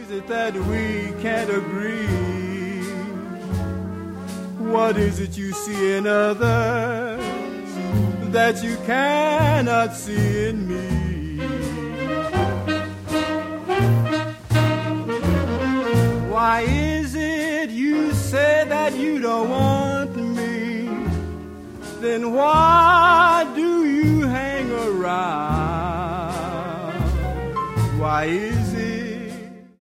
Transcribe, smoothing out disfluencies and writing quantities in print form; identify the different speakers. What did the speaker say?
Speaker 1: is it that we can't agree? What is it you see in others that you cannot see in me? Why is it you say that you don't want me? Then why do you hang around? Why is